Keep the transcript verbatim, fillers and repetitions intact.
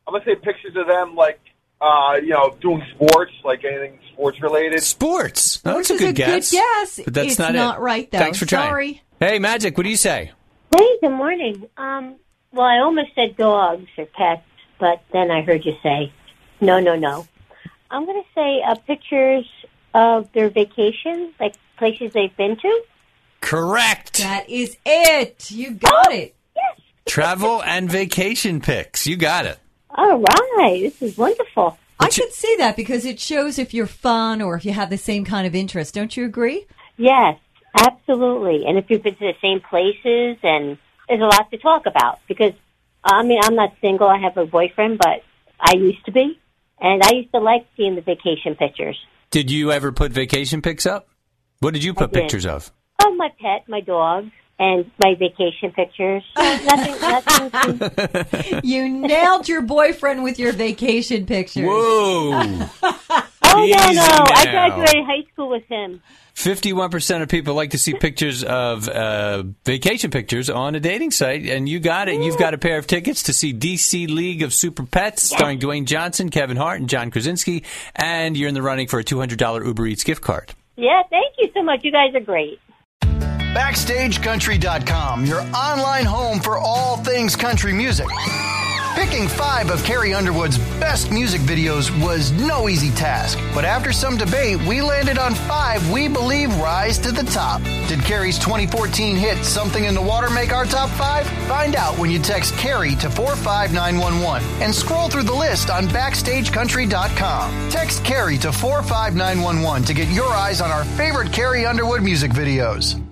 I'm gonna say pictures of them, like uh, you know, doing sports, like anything sports related. Sports. Oh, that's Which a is good guess. Good guess. But that's it's not, not it. right, though. Thanks for trying. Sorry. Hey, Magic, what do you say? Hey, good morning. Um, well, I almost said dogs or pets, but then I heard you say, no, no, no. I'm going to say uh, pictures of their vacations, like places they've been to. Correct. That is it. You got it. Yes. Travel and vacation pics. You got it. All right. This is wonderful. I could see that because it shows if you're fun or if you have the same kind of interest. Don't you agree? Yes, absolutely. And if you've been to the same places, and there's a lot to talk about. Because, I mean, I'm not single. I have a boyfriend, but I used to be. And I used to like seeing the vacation pictures. Did you ever put vacation pics up? What did you put pictures of? Oh, my pet, my dog, and my vacation pictures. nothing, nothing. You nailed your boyfriend with your vacation pictures. Whoa. Oh, no, no. now. I graduated high school with him. fifty-one percent of people like to see pictures of uh, vacation pictures on a dating site, and you got it. You've got a pair of tickets to see D C League of Super Pets, starring Dwayne Johnson, Kevin Hart, and John Krasinski, and you're in the running for a two hundred dollars Uber Eats gift card. Yeah, thank you so much. You guys are great. Backstage Country dot com, your online home for all things country music. Picking five of Carrie Underwood's best music videos was no easy task, but after some debate, we landed on five we believe rise to the top. Did Carrie's twenty fourteen hit Something in the Water make our top five? Find out when you text Carrie to four five nine one one and scroll through the list on Backstage Country dot com. Text Carrie to four five nine one one to get your eyes on our favorite Carrie Underwood music videos.